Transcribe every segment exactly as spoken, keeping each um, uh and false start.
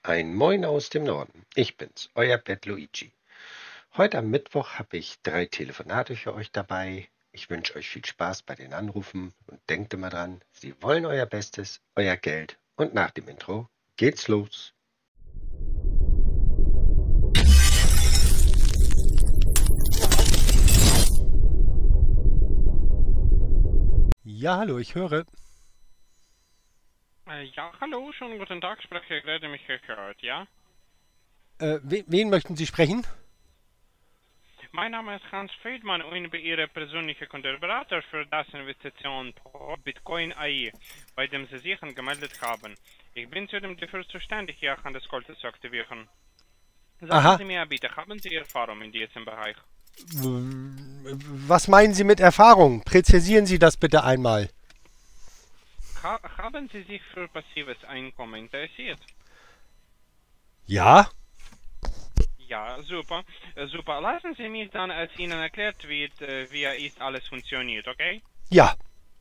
Ein Moin aus dem Norden. Ich bin's, euer Bert Luigi. Heute am Mittwoch habe ich drei Telefonate für euch dabei. Ich wünsche euch viel Spaß bei den Anrufen und denkt immer dran, sie wollen euer Bestes, euer Geld und nach dem Intro geht's los. Ja, hallo, ich höre. Äh, ja, hallo, schönen guten Tag, spreche gerade mich gehört, ja? Äh, wen, wen möchten Sie sprechen? Mein Name ist Hans Friedmann und ich bin Ihr persönlicher Kundenberater für das Investition Bitcoin A I, bei dem Sie sich angemeldet haben. Ich bin zudem dafür zuständig, Ihr Handelskonto zu aktivieren. Sagen Aha. Sie mir bitte, haben Sie Erfahrung in diesem Bereich? Was meinen Sie mit Erfahrung? Präzisieren Sie das bitte einmal. Ha haben Sie sich für passives Einkommen interessiert? Ja? Ja, super. Äh, super. Lassen Sie mich dann, als Ihnen erklärt wird, äh, wie ist alles funktioniert, okay? Ja.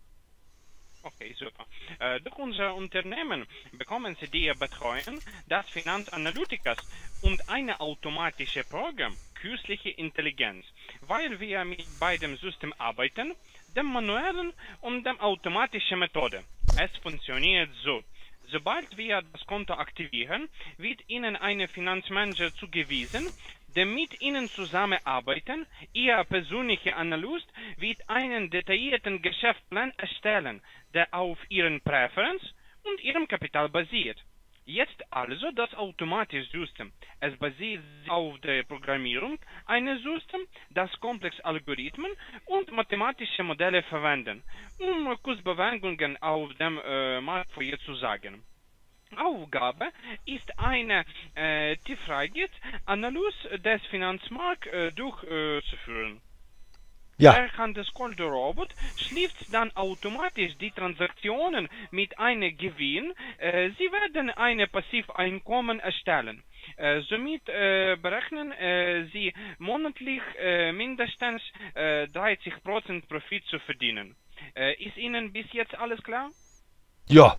Okay, super. Äh, durch unser Unternehmen bekommen Sie die Betreuung des Finanzanalytikers und eine automatische Programm, künstliche Intelligenz, weil wir mit beidem System arbeiten, dem manuellen und dem automatischen Methode. Es funktioniert so. Sobald wir das Konto aktivieren, wird Ihnen ein Finanzmanager zugewiesen, der mit Ihnen zusammenarbeiten. Ihr persönlicher Analyst wird einen detaillierten Geschäftsplan erstellen, der auf Ihren Präferenz und Ihrem Kapital basiert. Jetzt also das automatische System. Es basiert auf der Programmierung eines Systems, das komplexe Algorithmen und mathematische Modelle verwenden, um Kursbewegungen auf dem äh, Markt vorherzusagen. Aufgabe ist eine äh, tiefreingehende Analyse des Finanzmarkts äh, durchzuführen. Ja. Der Handelskonto-Robot schließt dann automatisch die Transaktionen mit einem Gewinn. Äh, Sie werden ein Passiveinkommen erstellen. Äh, somit äh, berechnen äh, Sie monatlich äh, mindestens äh, dreißig Prozent Profit zu verdienen. Äh, ist Ihnen bis jetzt alles klar? Ja.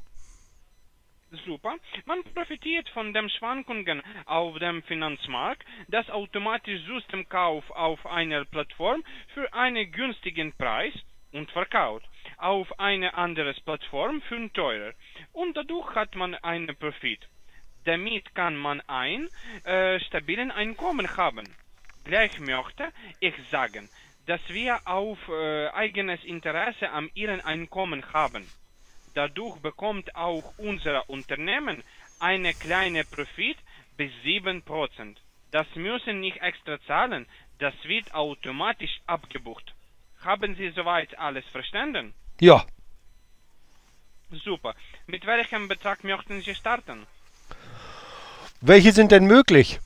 Super. Man profitiert von den Schwankungen auf dem Finanzmarkt, das automatische Systemkauf auf einer Plattform für einen günstigen Preis und verkauft auf eine andere Plattform für einen teurer. Und dadurch hat man einen Profit. Damit kann man ein äh, stabiles Einkommen haben. Gleich möchte ich sagen, dass wir auf äh, eigenes Interesse an ihrem Einkommen haben. Dadurch bekommt auch unser Unternehmen eine kleine Profit bis sieben Prozent. Das müssen nicht extra zahlen, das wird automatisch abgebucht. Haben Sie soweit alles verstanden? Ja. Super. Mit welchem Betrag möchten Sie starten? Welche sind denn möglich?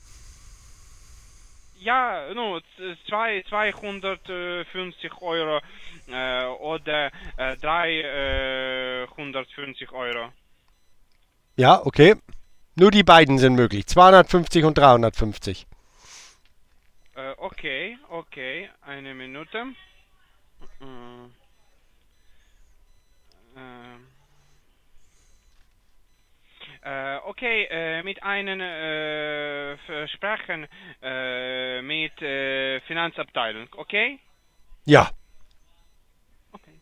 Ja, no, zwei, zweihundertfünfzig Euro äh, oder äh, dreihundertfünfzig Euro. Ja, okay. Nur die beiden sind möglich. zweihundertfünfzig und dreihundertfünfzig. Äh, okay, okay, eine Minute. Äh, äh, okay, äh, mit einem äh, Versprechen äh, mit äh, Finanzabteilung, okay? Ja. Okay.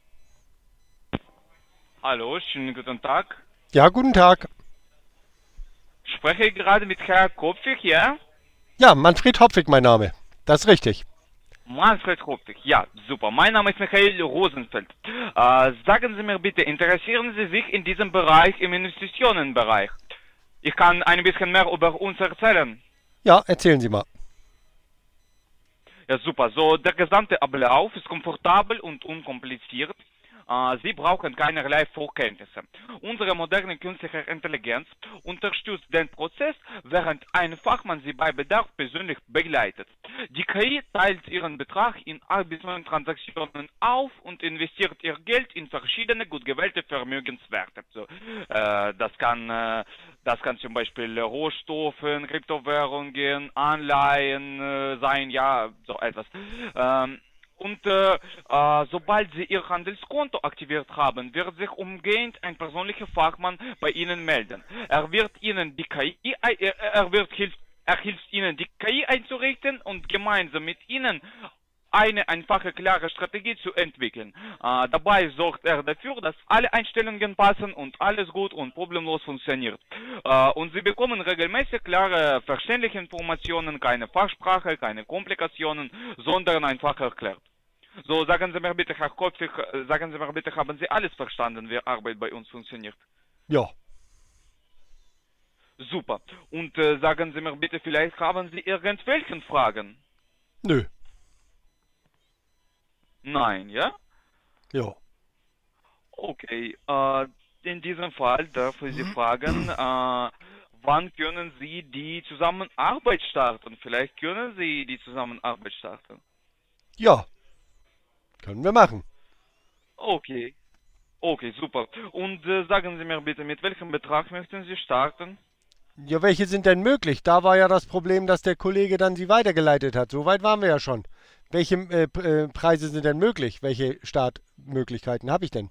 Hallo, schönen guten Tag. Ja, guten Tag. Spreche ich gerade mit Herrn Kopfig, ja? Ja, Manfred Hopfig mein Name. Das ist richtig. Manfred Kopfig, ja, super. Mein Name ist Michael Rosenfeld. Äh, sagen Sie mir bitte, interessieren Sie sich in diesem Bereich, im Investitionenbereich? Ich kann ein bisschen mehr über uns erzählen. Ja, erzählen Sie mal. Ja, super. So, der gesamte Ablauf ist komfortabel und unkompliziert. Äh, Sie brauchen keinerlei Vorkenntnisse. Unsere moderne künstliche Intelligenz unterstützt den Prozess, während ein Fachmann Sie bei Bedarf persönlich begleitet. Die K I teilt Ihren Betrag in acht bis neun Transaktionen auf und investiert Ihr Geld in verschiedene gut gewählte Vermögenswerte. So, äh, das kann, äh, das kann zum Beispiel Rohstoffe, Kryptowährungen, Anleihen äh, sein, ja, so etwas. Ähm, Und äh, äh, sobald Sie Ihr Handelskonto aktiviert haben, wird sich umgehend ein persönlicher Fachmann bei Ihnen melden. Er wird Ihnen die K I, äh, er wird hilft, er hilft Ihnen die K I einzurichten und gemeinsam mit Ihnen eine einfache, klare Strategie zu entwickeln. Äh, dabei sorgt er dafür, dass alle Einstellungen passen und alles gut und problemlos funktioniert. Äh, und Sie bekommen regelmäßig klare, verständliche Informationen, keine Fachsprache, keine Komplikationen, sondern einfach erklärt. So, sagen Sie mir bitte, Herr Kopfig, sagen Sie mir bitte, haben Sie alles verstanden, wie Arbeit bei uns funktioniert? Ja. Super. Und äh, sagen Sie mir bitte, vielleicht haben Sie irgendwelche Fragen? Nö. Nein, ja? Ja. Okay, äh, in diesem Fall darf ich Sie fragen, äh, wann können Sie die Zusammenarbeit starten? Vielleicht können Sie die Zusammenarbeit starten. Ja. Können wir machen. Okay, okay, super. Und äh, sagen Sie mir bitte, mit welchem Betrag möchten Sie starten? Ja, welche sind denn möglich? Da war ja das Problem, dass der Kollege dann sie weitergeleitet hat. So weit waren wir ja schon. Welche äh, P- äh, Preise sind denn möglich? Welche Startmöglichkeiten habe ich denn?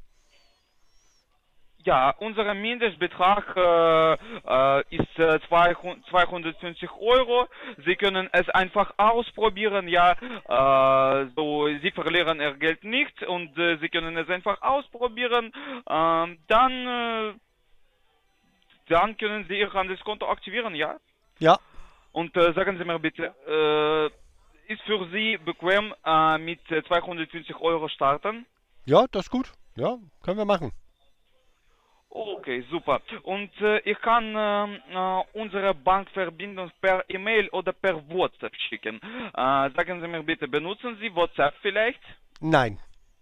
Ja, unser Mindestbetrag äh, äh, ist äh, zweihundertfünfzig Euro. Sie können es einfach ausprobieren, ja. Äh, so, Sie verlieren Ihr Geld nicht und äh, Sie können es einfach ausprobieren. Ähm, dann, äh, dann können Sie Ihr Handelskonto aktivieren, ja. Ja. Und äh, sagen Sie mir bitte, äh, ist für Sie bequem äh, mit äh, zweihundertfünfzig Euro starten? Ja, das ist gut. Ja, können wir machen. Okay, super. Und äh, ich kann äh, äh, unsere Bankverbindung per E-Mail oder per WhatsApp schicken. Äh, sagen Sie mir bitte, benutzen Sie WhatsApp vielleicht? Nein.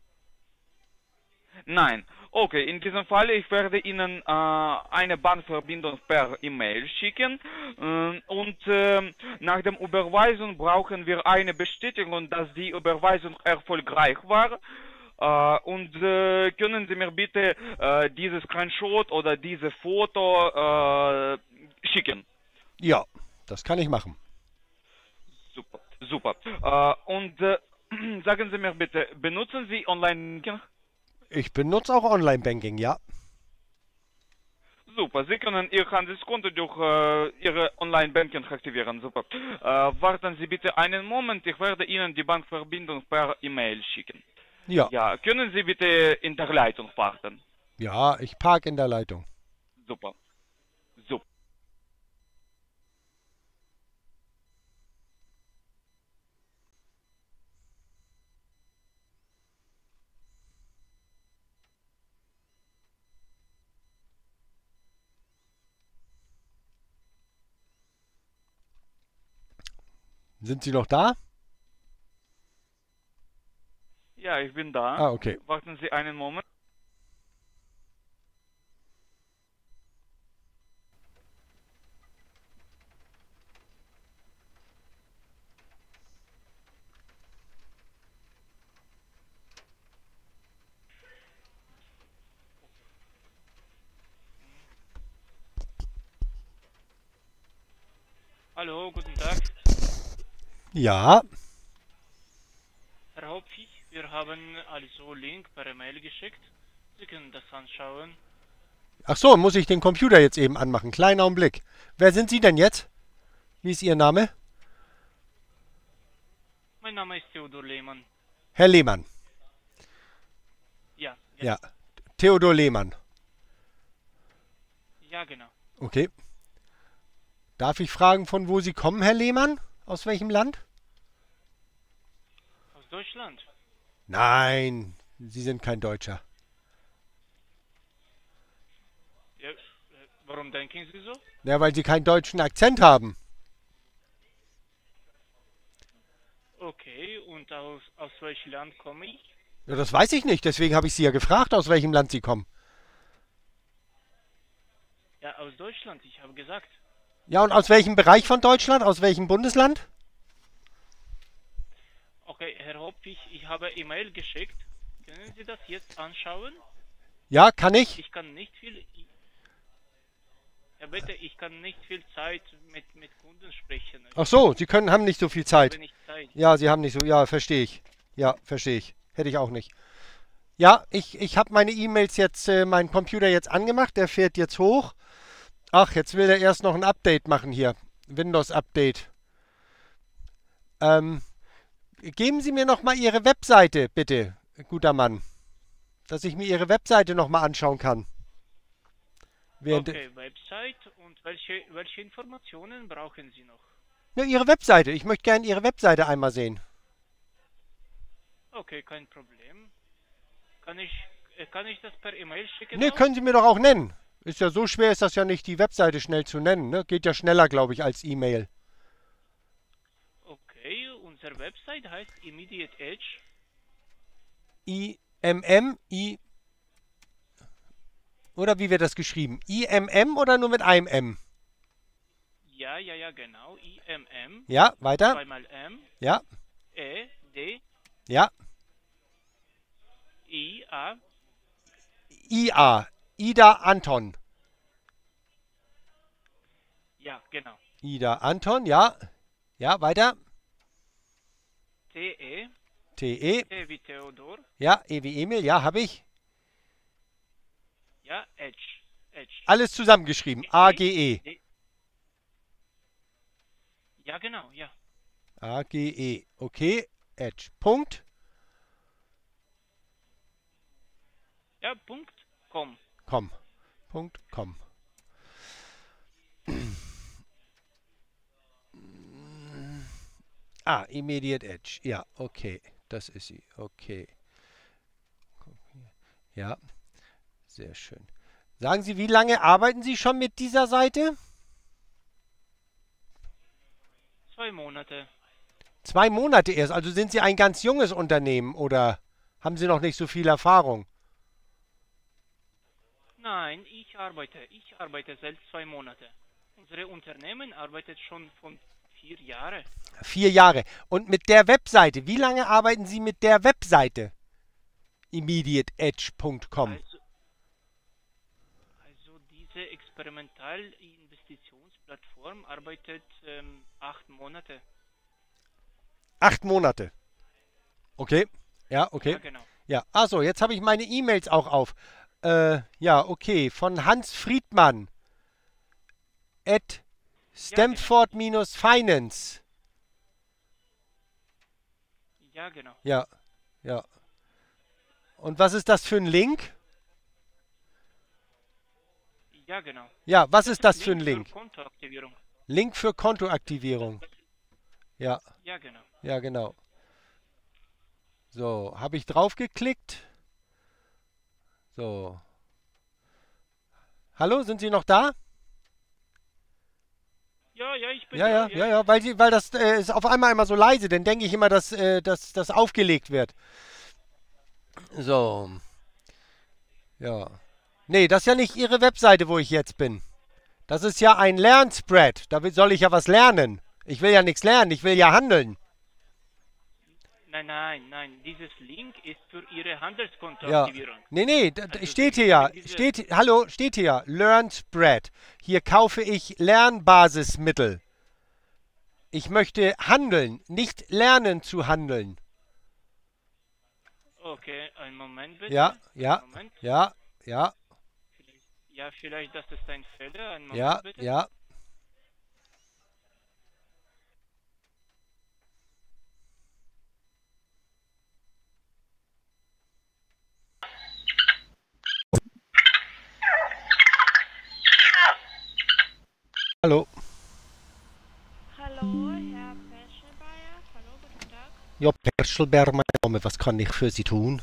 Nein. Okay, in diesem Fall, ich werde Ihnen äh, eine Bankverbindung per E-Mail schicken äh, und äh, nach der Überweisung brauchen wir eine Bestätigung, dass die Überweisung erfolgreich war. Uh, und äh, können Sie mir bitte äh, dieses Screenshot oder dieses Foto äh, schicken? Ja, das kann ich machen. Super, super. Äh, und äh, sagen Sie mir bitte, benutzen Sie Online-Banking? Ich benutze auch Online-Banking, ja. Super, Sie können Ihr Handelskonto durch äh, Ihre Online-Banking aktivieren. Super. Äh, warten Sie bitte einen Moment, ich werde Ihnen die Bankverbindung per E-Mail schicken. Ja. Ja, können Sie bitte in der Leitung warten? Ja, ich park in der Leitung. Super. Super. Sind Sie noch da? Ja, ich bin da. Ah, okay. Warten Sie einen Moment. Hallo, guten Tag. Ja. Herr Hauptvieh, wir haben also Link per E-Mail geschickt. Sie können das anschauen. Ach so, muss ich den Computer jetzt eben anmachen? Kleiner Augenblick. Wer sind Sie denn jetzt? Wie ist Ihr Name? Mein Name ist Theodor Lehmann. Herr Lehmann. Ja, Ja. Theodor Lehmann. ja genau. Okay. Darf ich fragen, von wo Sie kommen, Herr Lehmann? Aus welchem Land? Aus Deutschland. Nein, Sie sind kein Deutscher. Ja, äh, warum denken Sie so? Ja, weil Sie keinen deutschen Akzent haben. Okay, und aus, aus welchem Land komme ich? Ja, das weiß ich nicht, deswegen habe ich Sie ja gefragt, aus welchem Land Sie kommen. Ja, aus Deutschland, ich habe gesagt. Ja, und aus welchem Bereich von Deutschland? Aus welchem Bundesland? Okay, Herr Hauptvieh, ich habe E-Mail geschickt. Können Sie das jetzt anschauen? Ja, kann ich? Ich kann nicht viel... Ja bitte, ich kann nicht viel Zeit mit, mit Kunden sprechen. Ach so, Sie können, haben nicht so viel Ich habe Zeit. nicht Zeit. Ja, Sie haben nicht so, ja, verstehe ich. Ja, verstehe ich. Hätte ich auch nicht. Ja, ich, ich habe meine E-Mails jetzt, äh, meinen Computer jetzt angemacht. Der fährt jetzt hoch. Ach, jetzt will er erst noch ein Update machen hier. Windows-Update. Ähm, geben Sie mir noch mal Ihre Webseite, bitte, guter Mann. Dass ich mir Ihre Webseite noch mal anschauen kann. Während Okay, Website und welche, welche Informationen brauchen Sie noch? Ja, Ihre Webseite. Ich möchte gerne Ihre Webseite einmal sehen. Okay, kein Problem. Kann ich, äh, kann ich das per E-Mail schicken? Ne, auch? können Sie mir doch auch nennen. Ist ja so schwer, ist das ja nicht, die Webseite schnell zu nennen. Ne? Geht ja schneller, glaube ich, als E-Mail. Okay, unsere Website heißt Immediate Edge. I M M, I... Oder wie wird das geschrieben? I M M oder nur mit einem M? Ja, ja, ja, genau. I M M. Ja, weiter. Zweimal M. Ja, E. D. ja. I. A. I A. Ida Anton. Ja, genau. Ida Anton, ja. Ja, weiter. T. E. T E. T wie Theodor. Ja, E wie Emil, ja, habe ich. Ja, Edge. Edge. Alles zusammengeschrieben. A G E. D. Ja, genau, ja. A G E. Okay. Edge. Punkt. Ja, Punkt. Com. Com. Punkt. Com. Ah, Immediate Edge. Ja, okay. Das ist sie. Okay. Ja, sehr schön. Sagen Sie, wie lange arbeiten Sie schon mit dieser Seite? Zwei Monate. Zwei Monate erst. Also sind Sie ein ganz junges Unternehmen oder haben Sie noch nicht so viel Erfahrung? Nein, ich arbeite. Ich arbeite seit zwei Monaten. Unsere Unternehmen arbeitet schon von vier Jahren. Vier Jahre. Und mit der Webseite, wie lange arbeiten Sie mit der Webseite? immediate edge punkt com. Also, also diese Experimental-Investitionsplattform arbeitet ähm, acht Monate. Acht Monate. Okay. Ja, okay. Ja, genau. Ja, achso, jetzt habe ich meine E-Mails auch auf. Äh, ja, okay. Von Hans Friedmann. At Stamford-Finance. Ja, genau. Ja, ja. Und was ist das für ein Link? Ja, genau. Ja, was ist das für ein Link Link? für Kontoaktivierung. Link für Kontoaktivierung. Ja, Ja, genau. ja, genau. So, habe ich draufgeklickt. So. Hallo, sind Sie noch da? Ja, ja, ich bin Ja, ja, da, ja, ja, weil, sie, weil das äh, ist auf einmal immer so leise, dann denke ich immer, dass äh, dass das aufgelegt wird. So. Ja. Nee, das ist ja nicht Ihre Webseite, wo ich jetzt bin. Das ist ja ein Lernspread. Da will- soll ich ja was lernen. Ich will ja nichts lernen, ich will ja handeln. Nein, nein, nein. Dieses Link ist für Ihre Ja. Handelskontoaktivierung. Nee, nee, da, da Also steht Sie- hier ja, diese- steht, hallo, steht hier ja, Lernspread. Hier kaufe ich Lernbasismittel. Ich möchte handeln, nicht lernen zu handeln. Okay, einen Moment bitte. Ja, ja, Einen Moment. ja, ja, Ja, vielleicht das ist ein Fehler. Einen Moment ja, bitte. ja. Hallo. Hallo, Herr Peschelbayer. Hallo, guten Tag. Ja, Perschelberg, mein Name. Was kann ich für Sie tun?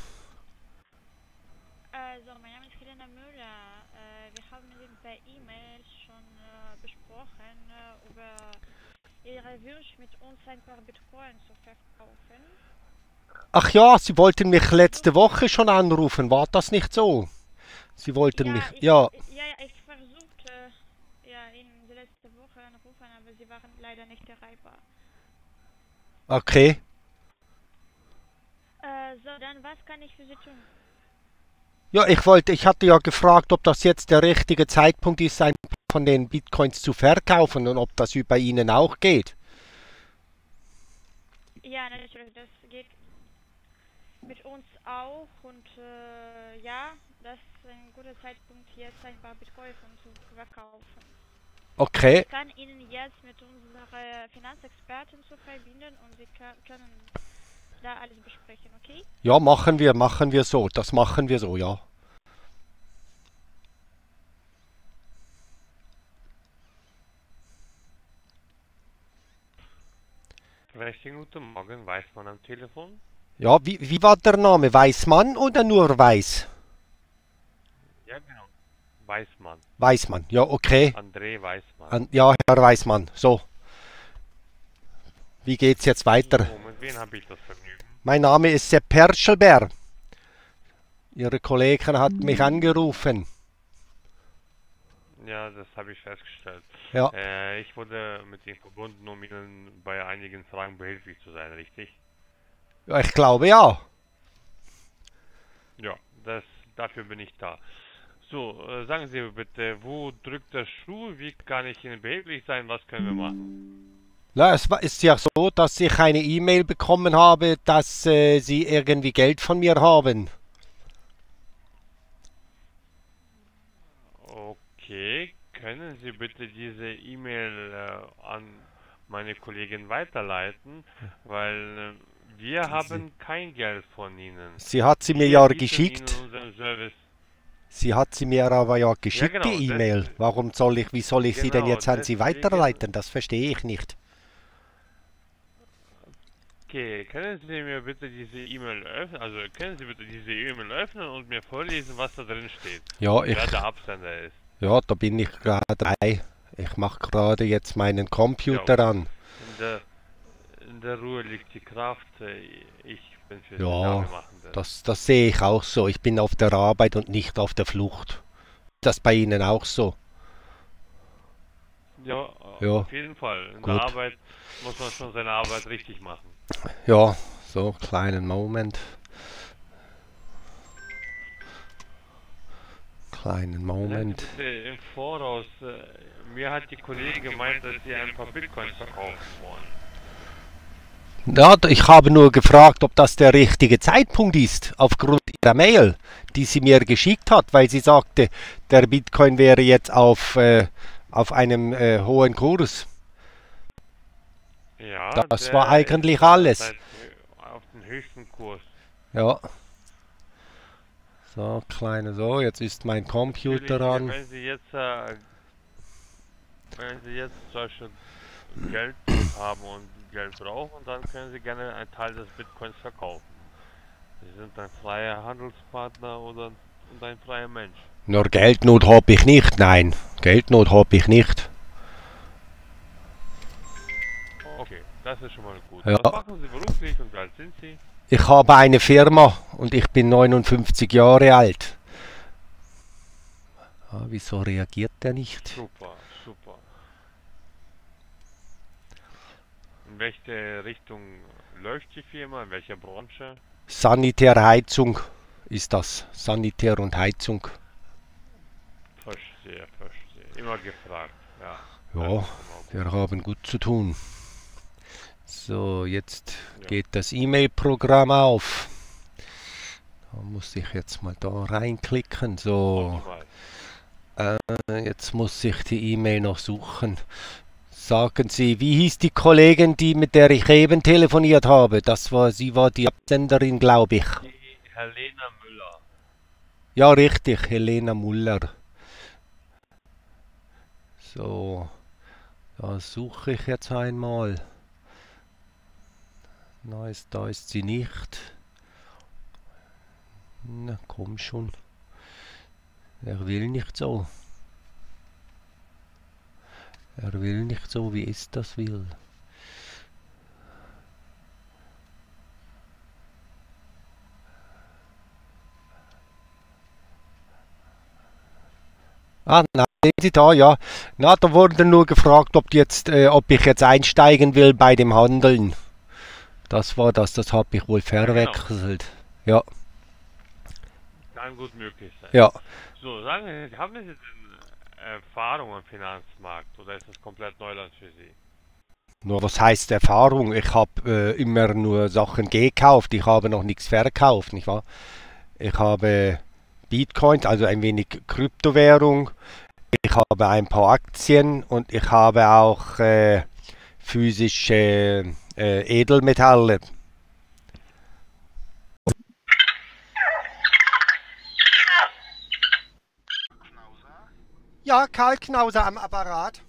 Also, mein Name ist Helena Müller. Äh, wir haben eben per E-Mail schon äh, besprochen, äh, über Ihre Wunsch, mit uns ein paar Bitcoin zu verkaufen. Ach ja, Sie wollten mich letzte Woche schon anrufen. War das nicht so? Sie wollten mich... ich, Ja, ja, ja, ich versuchte, ja, Ihnen die letzte Woche anrufen, aber Sie waren leider nicht erreichbar. okay. Äh, so, dann, was kann ich für Sie tun? Ja, ich wollte, ich hatte ja gefragt, ob das jetzt der richtige Zeitpunkt ist, ein paar von den Bitcoins zu verkaufen und ob das bei Ihnen auch geht. Ja, natürlich, das geht. mit uns auch und äh, ja, das ist ein guter Zeitpunkt jetzt ein paar Bitcoin zu verkaufen. Okay. Ich kann Ihnen jetzt mit unserer Finanzexpertin zu verbinden und Sie ka- können da alles besprechen, okay? Ja, machen wir, machen wir so. Das machen wir so, ja. Recht guten Morgen, Weißmann am Telefon. Ja, wie, wie war der Name? Weißmann oder nur Weiß? Ja, genau. Weißmann. Weißmann, ja, okay. André Weißmann. An, ja, Herr Weißmann, so. Wie geht's jetzt weiter? So, mit wem habe ich das Vergnügen? Mein Name ist Sepp Perschelberg. Ihre Kollegin hat mich angerufen. Ja, das habe ich festgestellt. Ja, Äh, ich wurde mit Ihnen verbunden, um Ihnen bei einigen Fragen behilflich zu sein, richtig? ja ich glaube ja. Ja, das, dafür bin ich da. So, äh, sagen Sie mir bitte, wo drückt der Schuh? Wie kann ich Ihnen behilflich sein? Was können wir machen? Na, es war- ist ja so, dass ich eine E-Mail bekommen habe, dass äh, Sie irgendwie Geld von mir haben. Okay, können Sie bitte diese E-Mail äh, an meine Kollegin weiterleiten, weil äh, wir haben kein Geld von Ihnen. Sie hat sie mir Wir ja bieten geschickt. Ihnen unseren Service. Sie hat sie mir aber ja geschickt, genau, die das- E-Mail. Warum soll ich, wie soll ich sie denn Genau, jetzt an Sie deswegen- weiterleiten? Das verstehe ich nicht. Okay, können Sie mir bitte diese E-Mail öffnen, also können Sie bitte diese E-Mail öffnen und mir vorlesen, was da drin steht, Ja, ich, wer der Absender ist. ja, da bin ich gerade dabei. Ich mache gerade jetzt meinen Computer Ja. an. In der, in der Ruhe liegt die Kraft, äh, ich bin für Sie Ja, da, wir machen das. Das, das sehe ich auch so. Ich bin auf der Arbeit und nicht auf der Flucht. Ist das bei Ihnen auch so? Ja, Ja, auf jeden Fall. In gut. der Arbeit muss man schon seine Arbeit richtig machen. Ja, so, kleinen Moment. Kleinen Sagen Moment. Sie bitte im Voraus, äh, mir hat die Kollegin gemeint, dass Sie ein paar Bitcoins verkaufen wollen. Ja, ich habe nur gefragt, ob das der richtige Zeitpunkt ist, aufgrund ihrer Mail, die sie mir geschickt hat, weil sie sagte, der Bitcoin wäre jetzt auf, äh, auf einem äh, hohen Kurs. Ja, Das der war ist eigentlich alles. seit, äh, auf den höchsten Kurs. Ja. So, kleine, so, jetzt ist mein Computer Natürlich, an. Wenn Sie jetzt, äh, wenn Sie jetzt solche Geld haben und Geld brauchen, dann können Sie gerne einen Teil des Bitcoins verkaufen. Sie sind ein freier Handelspartner oder und ein freier Mensch. Nur Geldnot habe ich nicht, nein. Geldnot habe ich nicht. Okay, das ist schon mal gut. Ja. Was machen Sie beruflich und wie alt sind Sie? Ich habe eine Firma und ich bin neunundfünfzig Jahre alt. Ah, wieso reagiert der nicht? Super, super. In welche Richtung läuft die Firma? In welcher Branche? Sanitärheizung ist das. Sanitär und Heizung. Verstehe, verstehe. Immer gefragt, ja. Ja, Das ist immer gut. wir haben gut zu tun. So, jetzt Ja. geht das E-Mail-Programm auf. Da muss ich jetzt mal da reinklicken. So, Optimal. äh, jetzt muss ich die E-Mail noch suchen. Sagen Sie, wie hieß die Kollegin, die mit der ich eben telefoniert habe? Das war, sie war die Absenderin, glaube ich. Die Helena Müller. Ja, richtig, Helena Muller. So, da suche ich jetzt einmal. Na, ist, da ist sie nicht. Na, komm schon. Er will nicht so. Er will nicht so, wie es das will. Ah, nein, sehen Sie da, ja. Na, da wurde nur gefragt, ob jetzt, äh, ob ich jetzt einsteigen will bei dem Handeln. Das war das, das habe ich wohl verwechselt. Ja, Kann gut möglich sein. ja. So, sagen Sie, haben Sie denn Erfahrung am Finanzmarkt oder ist das komplett Neuland für Sie? Nur was heißt Erfahrung? Ich habe äh, immer nur Sachen gekauft. Ich habe noch nichts verkauft, nicht wahr? Ich habe Bitcoin, also ein wenig Kryptowährung. Ich habe ein paar Aktien und ich habe auch äh, physische äh, Edelmetalle. Knauser? Ja, Karl Knauser am Apparat.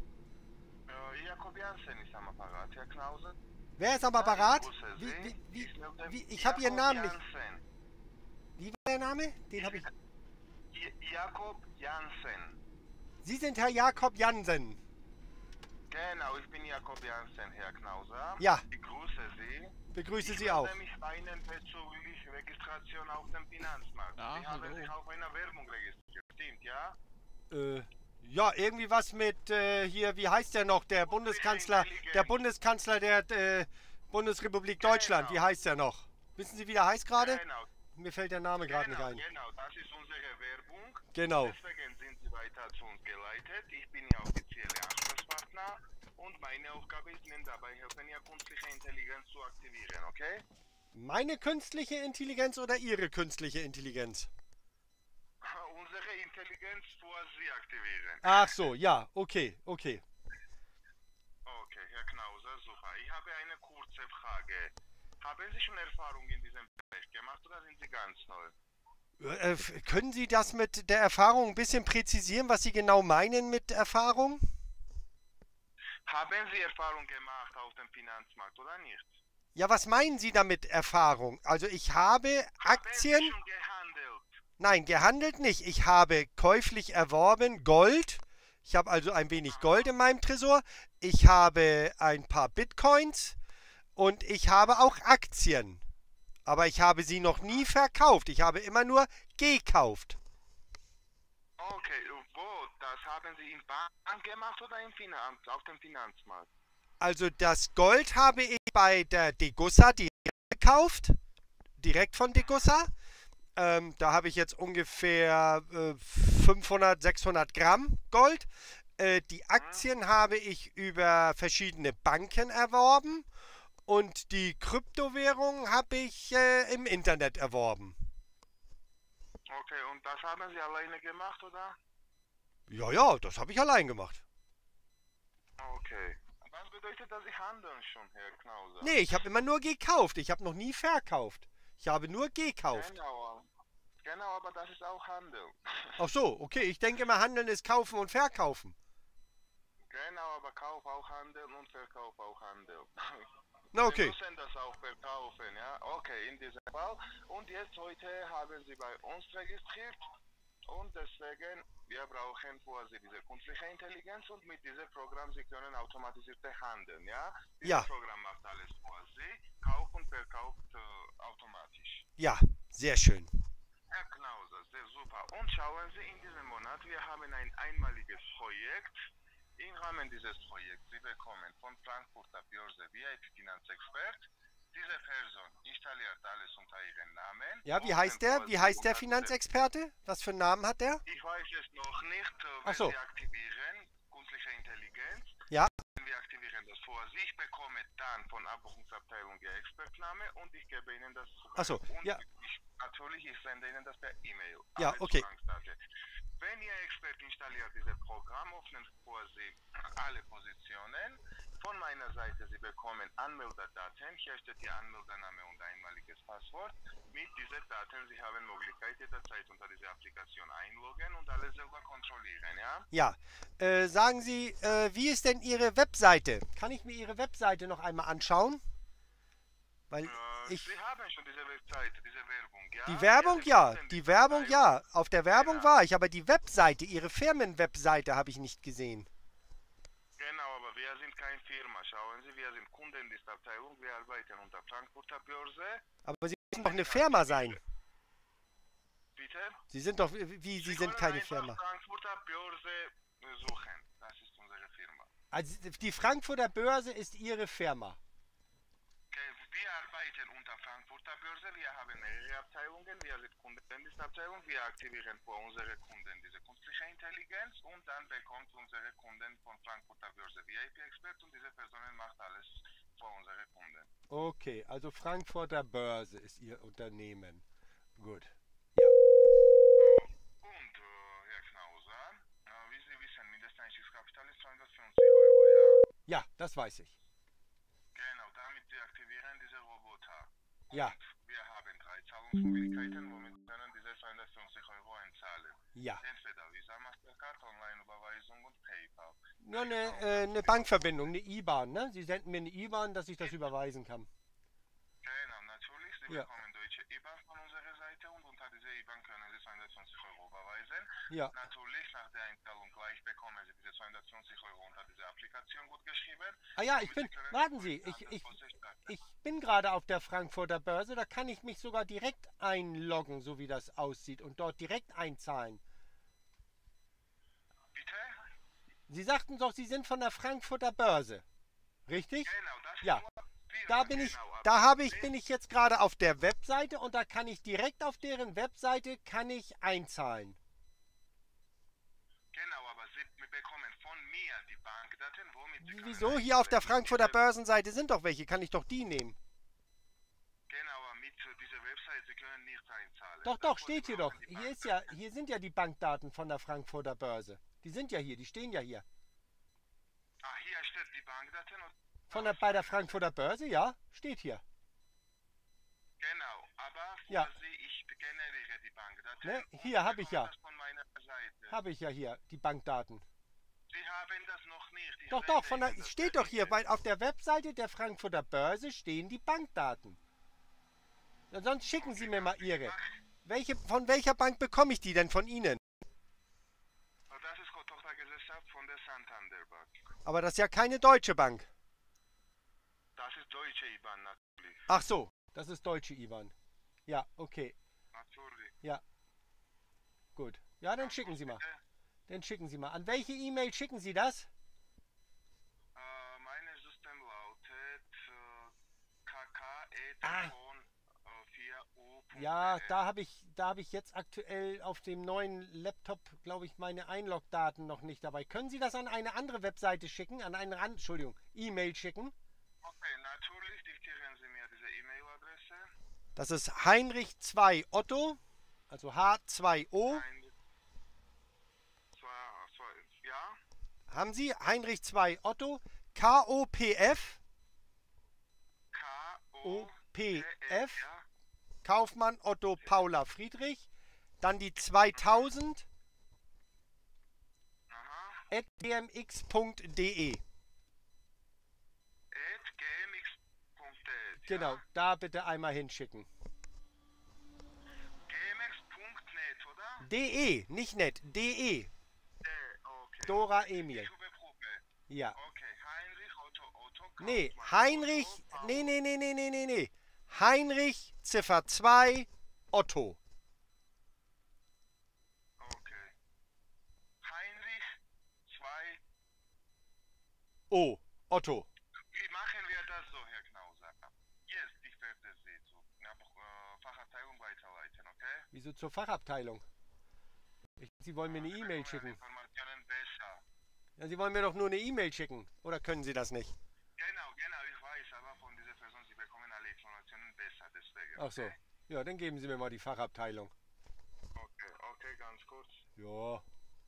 Äh, Jakob Jansen ist am Apparat, Herr Knauser. Wer ist am Ah, Apparat? ich grüße Wie, Sie. wie, wie, Ich glaube, wie, ich habe Ihren Jakob Namen nicht. Jansen. Wie war der Name? Den habe ich. J- Jakob Jansen. Sie sind Herr Jakob Jansen. Genau, ich bin Jakob Jansen, Herr Knauser. Ja. Ich grüße Sie. Begrüße ich Sie auch. Ich mich bei Ihnen bezüglich Registration auf dem Finanzmarkt. Ja, Sie haben hallo. sich auf einer Werbung registriert, stimmt, ja? Äh, ja, irgendwie was mit äh, hier, wie heißt der noch? Der Bundeskanzler, der Bundeskanzler der äh, Bundesrepublik Deutschland. Genau. Wie heißt der noch? Wissen Sie, wie der heißt gerade? Genau. Mir fällt der Name gerade Genau, nicht ein. genau, das ist unsere Werbung. Genau. Deswegen sind Sie weiter zu uns geleitet. Ich bin Ihr offizieller Ansprechpartner und meine Aufgabe ist Ihnen dabei helfen, Ihre künstliche Intelligenz zu aktivieren, okay? Meine künstliche Intelligenz oder Ihre künstliche Intelligenz? Unsere Intelligenz vor Sie aktivieren. Ach so, ja, okay, okay. Okay, Herr Knauser, super. Ich habe eine kurze Frage. Haben Sie schon Erfahrung in diesem Bereich gemacht oder sind Sie ganz neu? Äh, f- können Sie das mit der Erfahrung ein bisschen präzisieren, was Sie genau meinen mit Erfahrung? Haben Sie Erfahrung gemacht auf dem Finanzmarkt oder nicht? Ja, was meinen Sie damit Erfahrung? Also ich habe Aktien. Haben Sie schon gehandelt? Nein, gehandelt nicht. Ich habe käuflich erworben Gold. Ich habe also ein wenig Gold in meinem Tresor. Ich habe ein paar Bitcoins und ich habe auch Aktien. Aber ich habe sie noch nie verkauft. Ich habe immer nur gekauft. Okay, wo? Das haben Sie in Bank gemacht oder im Finanz, auf dem Finanzmarkt? Also das Gold habe ich bei der Degussa direkt gekauft. Direkt von Degussa. Ähm, da habe ich jetzt ungefähr äh, fünfhundert, sechshundert Gramm Gold. Äh, die Aktien habe ich über verschiedene Banken erworben. Und die Kryptowährung habe ich äh, im Internet erworben. Okay, und das haben Sie alleine gemacht, oder? Ja, ja, das habe ich allein gemacht. Okay. Was bedeutet das, Sie handeln schon, Herr Knauser? Nee, ich habe immer nur gekauft. Ich habe noch nie verkauft. Ich habe nur gekauft. Genau, genau, aber das ist auch Handel. Ach so, okay. Ich denke immer, Handeln ist kaufen und verkaufen. Genau, aber Kauf auch Handel und Verkauf auch Handel. Na, okay. Sie müssen das auch verkaufen, ja? Okay, in diesem Fall. Und jetzt heute haben Sie bei uns registriert. Und deswegen, wir brauchen vor Sie diese künstliche Intelligenz und mit diesem Programm Sie können automatisierte handeln, ja? Dieses Ja. Programm macht alles vor Sie, kauft und verkauft äh, automatisch. Ja, sehr schön. Herr Knauser, sehr super. Und schauen Sie, in diesem Monat, wir haben ein einmaliges Projekt. Im Rahmen dieses Projekts, Sie bekommen von Frankfurter Börse V I P-Finanzexpert. Diese Person installiert alles unter Ihrem Namen. Ja, wie und heißt der? empfiehlt Wie Sie heißt der unter- Finanzexperte? Was für einen Namen hat der? Ich weiß es noch nicht, äh, Ach wenn so. Sie aktivieren, künstliche Intelligenz. Ja. Wir aktivieren das vor Sie. Ich bekomme dann von Abbuchungsabteilung Ihr Expertname und ich gebe Ihnen das zurück. Ach so, Und ja. ich, natürlich, ich sende Ihnen das per E-Mail. Ja, alle okay. Zugangsdaten. Wenn Ihr Experte installiert dieses Programm, öffnen vor Sie alle Positionen. Von meiner Seite, Sie bekommen Anmeldedaten. Hier steht Ihr Anmeldername und einmaliges Passwort. Mit diesen Daten, Sie haben Möglichkeit, jederzeit unter diese Applikation einloggen und alles selber kontrollieren, ja? Ja. Äh, sagen Sie, äh, wie ist denn Ihre Webseite? Kann ich mir Ihre Webseite noch einmal anschauen? Weil Äh, ich... Sie haben schon diese Webseite, diese Werbung, ja? Die Werbung, Sie ja. finden Die Werbung, ja. Auf der Werbung Genau. war ich, aber die Webseite, Ihre Firmenwebseite habe ich nicht gesehen. Genau, aber wir sind keine Firma. Schauen Sie, wir sind Kundendienstabteilung. Wir arbeiten unter Frankfurter Börse. Aber Sie müssen doch eine Firma sein. Bitte? Sie sind doch, wie, Sie sind können keine einfach Firma. Frankfurter Börse suchen. Das ist unsere Firma. Also die Frankfurter Börse ist Ihre Firma. Okay, wir arbeiten unter Frankfurter Börse. Wir haben mehrere Abteilungen. Wir sind Kundendienstabteilung. Wir aktivieren für unsere Kunden diese künstliche Intelligenz und dann bekommt unsere Kunden von Frankfurter Börse V I P-Expert und diese Person macht alles für unsere Kunden. Okay, also Frankfurter Börse ist Ihr Unternehmen. Gut. Ja. Und äh, Herr Knauser, äh, wie Sie wissen, Mindesteinstiegskapital ist zweihundertfünfzig Euro, ja? Ja, das weiß ich. Genau, damit wir aktivieren diese Roboter. Und Ja. wir haben drei Zahlungsmöglichkeiten, womit können diese zweihundertfünfzig Euro einzahlen. Ja. Entweder Visa, Mastercard, Online-Überweisung und PayPal. Nur eine, äh, eine Bankverbindung, eine I B A N, ne? Sie senden mir eine I B A N, dass ich das überweisen kann. Genau, natürlich. Sie Ja. bekommen deutsche I B A N von unserer Seite und unter dieser I B A N können Sie zweihundertfünfzig Euro überweisen. Ja. Natürlich, nach der Einzahlung gleich bekommen Sie diese zweihundertfünfzig Euro unter dieser Applikation gut geschrieben. Ah ja, ich Somit bin, Sie können warten Sie, sofort ich, an ich, das Prozess starten. ich bin gerade auf der Frankfurter Börse, da kann ich mich sogar direkt einloggen, so wie das aussieht, und dort direkt einzahlen. Bitte? Sie sagten doch, Sie sind von der Frankfurter Börse, richtig? Genau, das ist Ja. nur Firma, Da bin ich, genau, aber da habe ich, wenn- bin ich jetzt gerade auf der Webseite und da kann ich direkt auf deren Webseite kann ich einzahlen. Genau, aber Sie bekommen von mir die Bankdaten, womit Sie Wieso? können Hier auf der einzahlen. Frankfurter Diese- Börsenseite sind doch welche, kann ich doch die nehmen. Genau, aber mit äh, dieser Website, Sie können nichts einzahlen. Doch, Das, doch, was steht Sie hier doch. brauchen, die Hier ist ja, Bankdaten. hier sind ja die Bankdaten von der Frankfurter Börse. Die sind ja hier, die stehen ja hier. Ah, hier steht die Bankdaten und Von der, bei der Frankfurter Börse, ja, steht hier. genau, aber für Ja. Sie, ich generiere die Bankdaten. Ne, und hier Sie habe ich bekommen ja. das von meiner Seite. Habe ich ja hier, die Bankdaten. Sie haben das noch nicht. Ich Doch, sende doch, von der, Ihnen das steht per doch hier, E-Mail. weil auf der Webseite der Frankfurter Börse stehen die Bankdaten. Na, sonst schicken Sie mir mal Ihre. Welche, von welcher Bank bekomme ich die denn von Ihnen? Das ist die Tochtergesellschaft von der Santander Bank. Aber das ist ja keine deutsche Bank. Das ist deutsche I B A N natürlich. Ach so, das ist deutsche I B A N. Ja, okay, Natürlich. ja. Gut. Ja, dann schicken Sie mal. Bitte. Dann schicken Sie mal. An welche E-Mail schicken Sie das? Äh, mein System lautet äh, k k Ah. e vier u punkt Ja, de. da habe ich, da habe ich jetzt aktuell auf dem neuen Laptop, glaube ich, meine Einlogdaten noch nicht dabei. Können Sie das an eine andere Webseite schicken? An eine, Ran- Entschuldigung, E-Mail schicken? Okay, natürlich diktieren Sie mir diese E-Mail-Adresse. Das ist Heinrich zwei Otto, also H zwei O. Ein, zwei, zwei, ja, Haben Sie Heinrich zwei Otto, K O P F, K O O P P F, F, ja, Kaufmann Otto Paula Friedrich, dann die zweitausend aha, at gmx punkt de. at gmx punkt de. Genau, Ja. da bitte einmal hinschicken. gmx punkt net, oder? De, nicht net, de. Äh, okay. Dora Emil. Ich überprüfe. Ja. Okay, Heinrich Otto Otto. Nee, Kaufmann, Heinrich, Otto, nee, nee, nee, nee, nee, nee, nee. Heinrich, Ziffer zwei, Otto. Okay. Heinrich zwei. O, Otto. Wie machen wir das so, Herr Knauser? Jetzt, ich werde Sie zu der äh, Fachabteilung weiterleiten, okay? Wieso zur Fachabteilung? Ich, Sie wollen mir eine Sie E-Mail bekommen schicken. Informationen besser. Ja, Sie wollen mir doch nur eine E-Mail schicken. Oder können Sie das nicht? Genau, genau, ich weiß, aber von dieser Person, Sie bekommen alle Informationen besser, deswegen. Ach so. Okay, Ja, dann geben Sie mir mal die Fachabteilung. okay, okay, ganz kurz. Ja.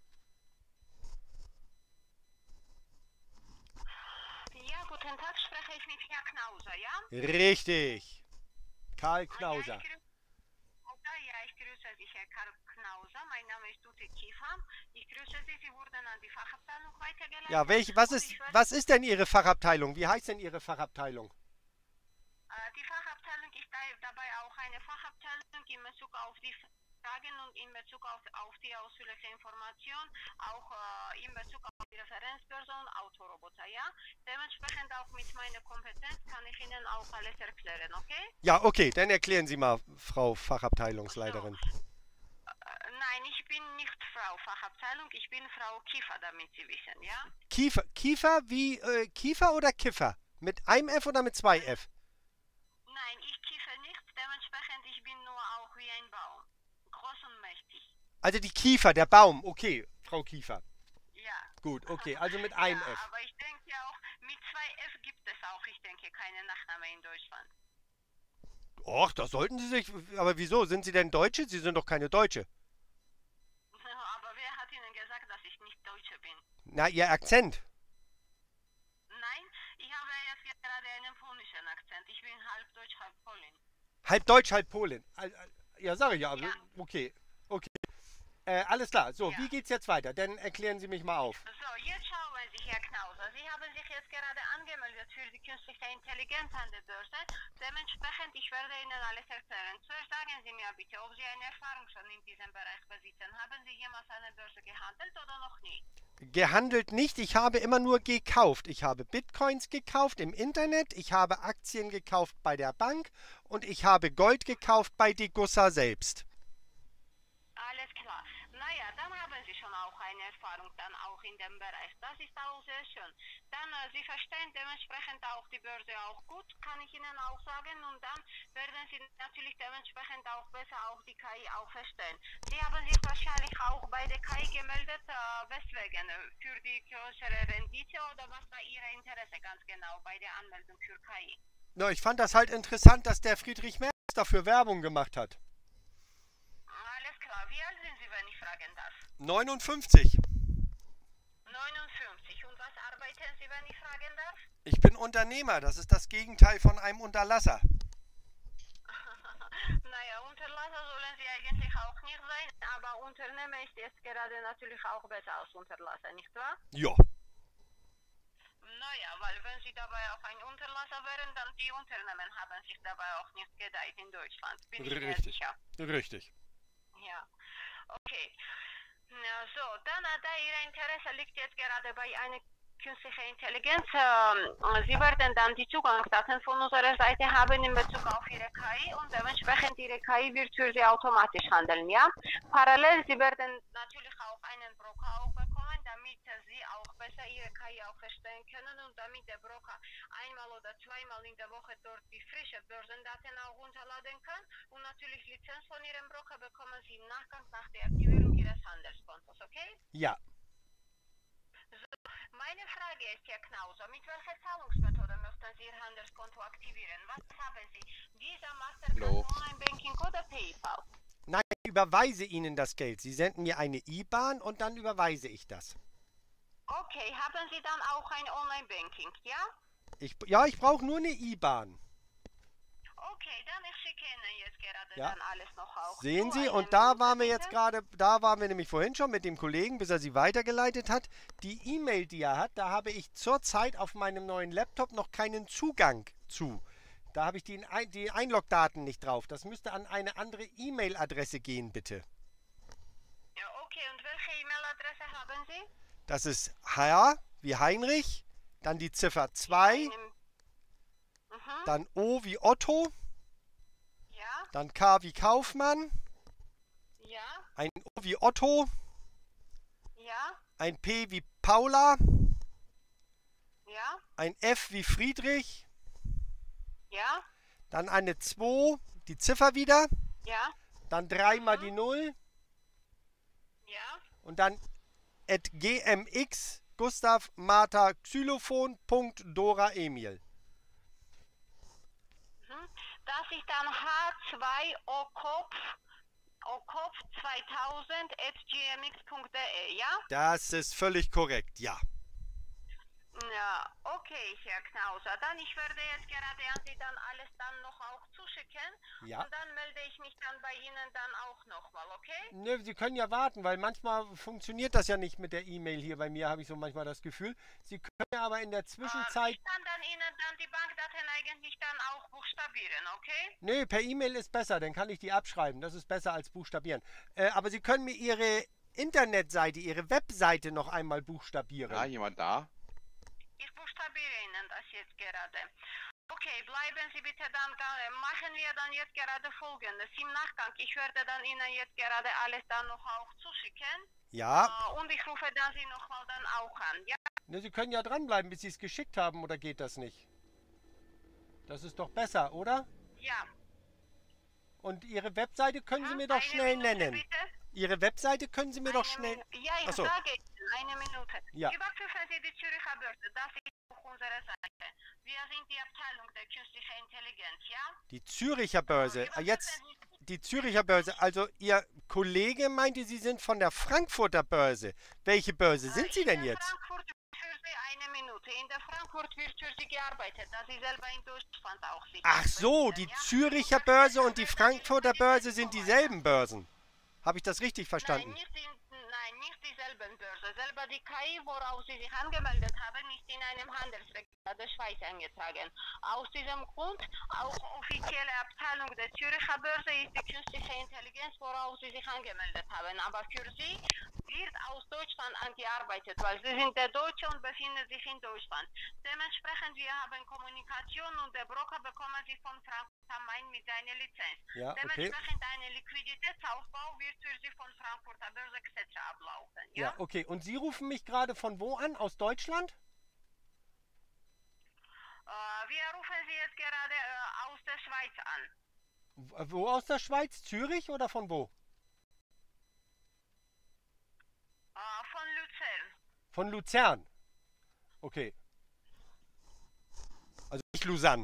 Ja, guten Tag, spreche ich mit Herrn Knauser, ja? Richtig. Karl Knauser. Ja, ich, grü- ja, ich grüße Sie, Herr Karl Knauser. Mein Name ist Ute Kiefer. Ich grüße Sie, Sie wurden an die Fachabteilung weitergeleitet. Ja, welch, was Und ist, ich würde- was ist denn Ihre Fachabteilung? Wie heißt denn Ihre Fachabteilung? Äh, Die Fachabteilung ist da- dabei auch eine Fachabteilung in Bezug auf die Fragen und in Bezug auf, auf die ausführliche Information, auch äh, in Bezug auf die Referenzbörse und Autoroboter, ja? Dementsprechend auch mit meiner Kompetenz kann ich Ihnen auch alles erklären, okay? Ja, okay, dann erklären Sie mal, Frau Fachabteilungsleiterin. Äh, nein, ich bin nicht Frau Fachabteilung, ich bin Frau Kiefer, damit Sie wissen, ja? Kiefer, Kiefer wie äh, Kiefer oder Kiffer? Mit einem F oder mit zwei F? Nein, ich kiffe nicht, dementsprechend ich bin nur auch Also die Kiefer, der Baum. Okay, Frau Kiefer. Ja. Gut, okay, also mit einem Ja, F. aber ich denke auch, mit zwei F gibt es auch, ich denke, keine Nachname in Deutschland. Och, da sollten Sie sich... Aber wieso? Sind Sie denn Deutsche? Sie sind doch keine Deutsche. Aber wer hat Ihnen gesagt, dass ich nicht Deutsche bin? Na, Ihr Akzent. Nein, ich habe jetzt gerade einen polnischen Akzent. Ich bin halb Deutsch, halb Polin. Halb Deutsch, halb Polin. Al- al- Ja, sage ich ja. aber- Ja. Okay, okay. Äh, alles klar. So, Ja. wie geht's jetzt weiter? Dann erklären Sie mich mal auf. So, jetzt schauen Sie, Herr Knauser. Sie haben sich jetzt gerade angemeldet für die künstliche Intelligenz an der Börse. Dementsprechend, ich werde Ihnen alles erzählen. Zuerst sagen Sie mir bitte, ob Sie eine Erfahrung schon in diesem Bereich besitzen. Haben Sie jemals an der Börse gehandelt oder noch nie? Gehandelt nicht, ich habe immer nur gekauft. Ich habe Bitcoins gekauft im Internet, ich habe Aktien gekauft bei der Bank und ich habe Gold gekauft bei Degussa selbst. Alles klar. Naja, dann haben Sie schon auch eine Erfahrung dann auch in dem Bereich. Das ist auch sehr schön. Dann, äh, Sie verstehen dementsprechend auch die Börse auch gut, kann ich Ihnen auch sagen. Und dann werden Sie natürlich dementsprechend auch besser auch die K I auch verstehen. Sie haben sich wahrscheinlich auch bei der K I gemeldet, äh, weswegen? Für die größere Rendite oder was war Ihr Interesse ganz genau bei der Anmeldung für K I? Na, ich fand das halt interessant, dass der Friedrich Merz dafür Werbung gemacht hat. Alles klar. Wie alt sind Sie, wenn ich fragen darf? neunundfünfzig. neunundfünfzig. Und was arbeiten Sie, wenn ich fragen darf? Ich bin Unternehmer, das ist das Gegenteil von einem Unterlasser. Naja, Unterlasser sollen Sie eigentlich auch nicht sein, aber Unternehmer ist jetzt gerade natürlich auch besser als Unterlasser, nicht wahr? Ja. Naja, weil wenn Sie dabei auch ein Unterlasser wären, dann die Unternehmen haben sich dabei auch nicht gedeiht in Deutschland. Bin ich mir Richtig. sicher. Richtig. Ja. Okay. Na so, dann, äh, da Ihr Interesse liegt jetzt gerade bei einer künstlichen Intelligenz. Ähm, Sie werden dann die Zugangsdaten von unserer Seite haben in Bezug auf Ihre K I und dementsprechend Ihre K I wird für Sie automatisch handeln, ja? Parallel, Sie werden natürlich auch einen Broker auch bekommen, damit äh, Sie auch besser Ihre K I auch verstehen können und damit der Broker einmal oder zweimal in der Woche dort die frische Börsendaten auch runterladen kann und natürlich Lizenz von Ihrem Broker bekommen Sie im Nachgang nach der Aktivierung Ihres Handelskontos, okay? Ja. Meine Frage ist, Herr Knauser, mit welcher Zahlungsmethode möchten Sie Ihr Handelskonto aktivieren? Was haben Sie? Visa, Mastercard, Online-Banking oder PayPal? Nein, ich überweise Ihnen das Geld. Sie senden mir eine I B A N und dann überweise ich das. Okay, haben Sie dann auch ein Online-Banking, ja? Ich, ja, ich brauche nur eine I B A N. Okay, dann ich schicke Ihnen jetzt gerade Ja. dann alles noch auch. Sehen zu. Sie, Eine und da Minute, waren wir jetzt bitte. gerade, da waren wir nämlich vorhin schon mit dem Kollegen, bis er sie weitergeleitet hat. Die E-Mail, die er hat, da habe ich zurzeit auf meinem neuen Laptop noch keinen Zugang zu. Da habe ich die, Ein- die Einlogdaten nicht drauf. Das müsste an eine andere E-Mail-Adresse gehen, bitte. Ja, okay, und welche E-Mail-Adresse haben Sie? Das ist H wie Heinrich, dann die Ziffer zwei, Einem- Mhm, dann O wie Otto, ja, dann K wie Kaufmann, ja, ein O wie Otto, ja, ein P wie Paula, ja, ein F wie Friedrich, ja, dann eine zwei, die Ziffer wieder, ja, dann dreimal die Null ja. und dann at gmx Gustav Martha Xylophon Punkt Dora Emil. Mhm. Das ist dann H zwei Okopf, Okopf zweitausend at gmx punkt de, ja? Das ist völlig korrekt, ja. Ja, okay, Herr Knauser. Dann ich werde jetzt gerade an Sie dann alles dann noch auch zuschicken. Ja. Und dann melde ich mich dann bei Ihnen dann auch nochmal, okay? Ne, Sie können ja warten, weil manchmal funktioniert das ja nicht mit der E-Mail hier bei mir, habe ich so manchmal das Gefühl. Sie können ja aber in der Zwischenzeit... Ich kann dann Ihnen dann die Bankdaten eigentlich dann auch buchstabieren, okay? Nö, per E-Mail ist besser, dann kann ich die abschreiben. Das ist besser als buchstabieren. Äh, aber Sie können mir Ihre Internetseite, Ihre Webseite noch einmal buchstabieren. Ja, jemand da? Ich buchstabiere Ihnen das jetzt gerade. Okay, bleiben Sie bitte dann, ga- machen wir dann jetzt gerade Folgendes. Im Nachgang, ich werde dann Ihnen jetzt gerade alles dann noch auch zuschicken. Ja, Äh, und ich rufe dann Sie nochmal dann auch an, ja? ne, Sie können ja dranbleiben, bis Sie es geschickt haben, oder geht das nicht? Das ist doch besser, oder? Ja. Und Ihre Webseite können Sie Ja, mir doch eine schnell Minute nennen. Bitte. Ihre Webseite können Sie mir doch Eine schnell... Min- Ja, ich Ach so. sage Ihnen, eine Minute. Ja. Überprüfen Sie die Züricher Börse, das ist auf unserer Seite. Wir sind die Abteilung der künstlichen Intelligenz, ja? Die Züricher Börse. Ah, Überprüfen Jetzt Sie die Züricher Börse. Also Ihr Kollege meinte, Sie sind von der Frankfurter Börse. Welche Börse sind Sie in denn der jetzt? Frankfurt wird für Sie eine Minute. In der Frankfurt wird für Sie gearbeitet, da Sie selber in Deutschland auch sich Ach so, die befinden, ja? Züricher Börse und die Frankfurter Börse sind dieselben Börsen. Habe ich das richtig Nein, verstanden? nicht, in, nein, nicht dieselben Börse. Selber die K I, worauf Sie sich angemeldet haben, ist in einem Handelsregister der Schweiz eingetragen. Aus diesem Grund, auch offizielle Abteilung der Züricher Börse ist die künstliche Intelligenz, worauf Sie sich angemeldet haben. Aber für Sie wird aus Deutschland angearbeitet, weil Sie sind der Deutsche und befinden sich in Deutschland. Dementsprechend, wir haben Kommunikation und der Broker bekommen Sie von Frankfurt am Main mit einer Lizenz. Ja, okay. Dementsprechend eine Liquiditätsaufbau wird für Sie von Frankfurter Börse Gesetze ablaufen. Ja? Ja, okay. Und Sie rufen mich gerade von wo an? Aus Deutschland? Äh, wir rufen Sie jetzt gerade äh, aus der Schweiz an. W- Wo aus der Schweiz? Zürich oder von wo? Äh, von Luzern. Von Luzern. Okay. Also nicht Lausanne.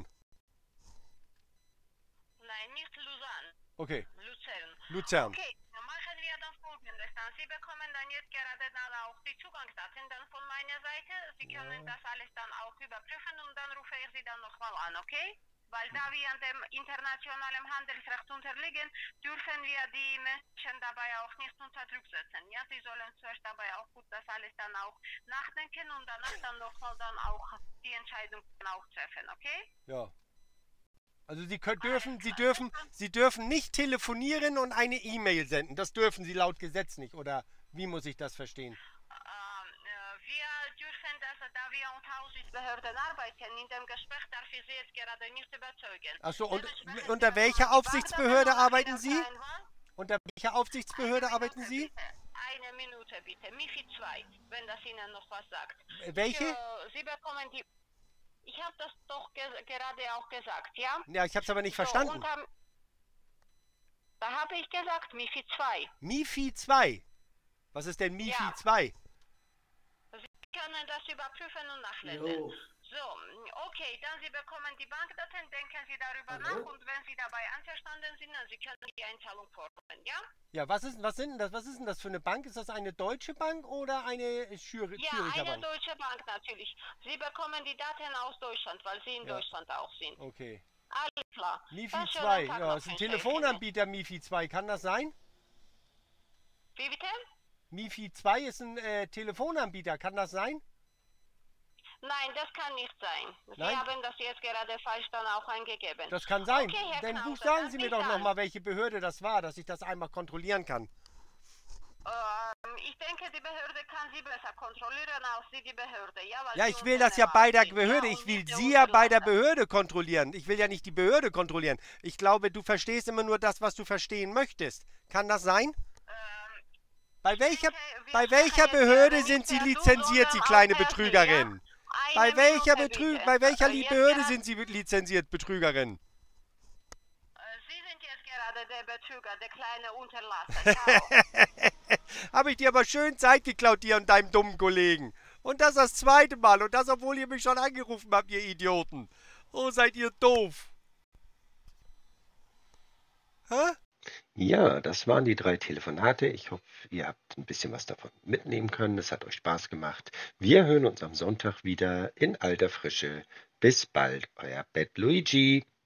Nein, nicht Lausanne. Okay. Luzern. Luzern. Okay, dann machen wir dann folgendes. Dann Sie bekommen dann jetzt gerade dann auch die Zugangsdaten dann von meiner Seite. Sie können das alles dann auch überprüfen und dann rufe ich Sie dann nochmal an, okay? Weil da wir an dem internationalen Handelsrecht unterliegen, dürfen wir die Menschen dabei auch nicht unter Druck setzen. Ja, sie sollen zuerst dabei auch gut das alles dann auch nachdenken und danach dann nochmal dann auch die Entscheidung dann auch treffen, okay? Ja. Also Sie können, dürfen, Sie dürfen, Sie dürfen nicht telefonieren und eine E-Mail senden. Das dürfen Sie laut Gesetz nicht. Oder wie muss ich das verstehen? Ähm, äh, wir dürfen das, da wir unter Aufsichtsbehörden arbeiten, in dem Gespräch darf ich Sie jetzt gerade nicht überzeugen. Achso, und Dementsprechend unter werden welcher wir die Aufsichtsbehörde Bankdaten arbeiten wieder Sie? vereinbaren. Unter welcher Aufsichtsbehörde Eine arbeiten Minute Sie? Bitte. Eine Minute bitte. MiFID zwei, wenn das Ihnen noch was sagt. Welche? Ich, äh, Sie bekommen die... Ich habe das doch ge gerade auch gesagt, ja? Ja, ich habe es aber nicht So, verstanden. unter, da habe ich gesagt MiFID zwei. MiFi zwei. Was ist denn MiFi Ja. zwei? Sie können das überprüfen und nachlesen. So, okay, dann Sie bekommen die Bankdaten, denken Sie darüber nach und wenn Sie dabei einverstanden sind, dann Sie können die Einzahlung vornehmen, ja? Ja, was ist, was sind denn das, was ist denn das für eine Bank? Ist das eine deutsche Bank oder eine Schür Ja, Züricher eine Bank? deutsche Bank natürlich. Sie bekommen die Daten aus Deutschland, weil Sie in Ja. Deutschland auch sind. Okay. Alles klar. MiFi Dann schönen zwei. Tag Ja, noch, ist ein Herr Schäfer. Telefonanbieter MiFi zwei. Kann das sein? Wie bitte? MiFi zwei ist ein äh, Telefonanbieter. Kann das sein? Nein, das kann nicht sein. Sie Nein? haben das jetzt gerade falsch dann auch eingegeben. Das kann sein. Okay, Herr Denn Knauser, buch, sagen dann Sie mir bis doch dann. nochmal, welche Behörde das war, dass ich das einmal kontrollieren kann. Ähm, ich denke, die Behörde kann Sie besser kontrollieren als Sie die Behörde. Ja, weil Ja, Sie ich will das ja Unternehmer bei der sind, Behörde. ja, Ich und will nicht der Sie ja bei der Unterlassene. Behörde kontrollieren. Ich will ja nicht die Behörde kontrollieren. Ich glaube, du verstehst immer nur das, was du verstehen möchtest. Kann das sein? Ähm, Bei welcher, denke, wir bei sprechen welcher jetzt Behörde gerade sind nicht Sie per Du, lizenziert, Sie sondern kleine auch per Sie, Betrügerin? ja? Bei Eine welcher, Minute Betrü bitte. bei welcher Äh, jetzt Behörde gerade- sind Sie lizenziert, Betrügerin? Äh, Sie sind jetzt gerade der Betrüger, der kleine Unterlasser. Ciao. Habe ich dir aber schön Zeit geklaut, dir und deinem dummen Kollegen. Und das das zweite Mal. Und das, obwohl ihr mich schon angerufen habt, ihr Idioten. Oh, seid ihr doof. Hä? Ja, das waren die drei Telefonate. Ich hoffe, ihr habt ein bisschen was davon mitnehmen können. Es hat euch Spaß gemacht. Wir hören uns am Sonntag wieder in alter Frische. Bis bald, euer Bett Luigi.